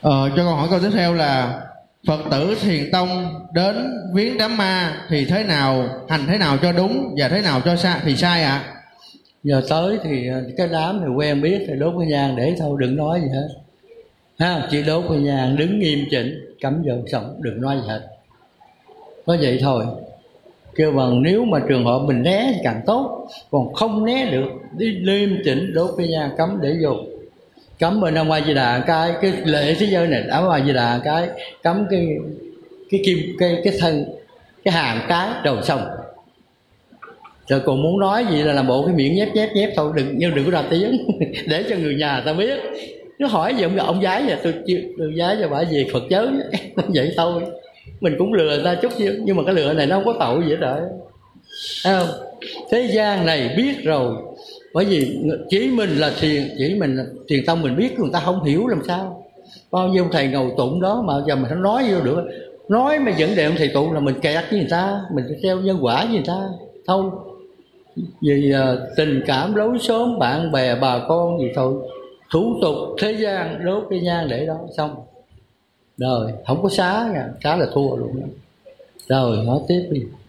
Cho con hỏi câu tiếp theo là Phật tử Thiền Tông đến viếng đám ma thì thế nào, hành thế nào cho đúng và thế nào cho thì sai ạ? Giờ tới thì cái đám thì quen biết thì đốt cái nhang để thôi, đừng nói gì hết ha, chỉ đốt cái nhang, đứng nghiêm chỉnh, cắm dầu xong, đừng nói gì hết, có vậy thôi. Kêu bằng nếu mà trường hợp mình né thì càng tốt, còn không né được đi nghiêm chỉnh đốt cái nhang, cắm để vô, cắm bên ông A Di Đà cái lễ thế giới này áo A Di Đà cái cắm cái kim cái thân cái hàm cái đầu xong. Rồi còn muốn nói gì là làm bộ cái miệng nhép thôi, đừng có ra tiếng để cho người nhà ta biết. Nó hỏi gì ông giái vậy, tôi giái cho bà gì Phật chớ vậy thôi. Mình cũng lừa người ta chút chứ, nhưng mà cái lừa này nó không có tội gì hết rồi, thấy không? Thế gian này biết rồi, bởi vì chỉ mình là thiền tông, mình biết người ta không hiểu làm sao. Bao nhiêu thầy ngồi tụng đó mà giờ mình không nói vô được, nói mà dẫn đề ông thầy tụng là mình kẹt với người ta, mình theo nhân quả với người ta thôi. Vì tình cảm lối xóm bạn bè bà con gì thôi, thủ tục thế gian đốt cái nhang để đó xong rồi, không có xá nha, xá là thua luôn đó. Rồi nói tiếp đi.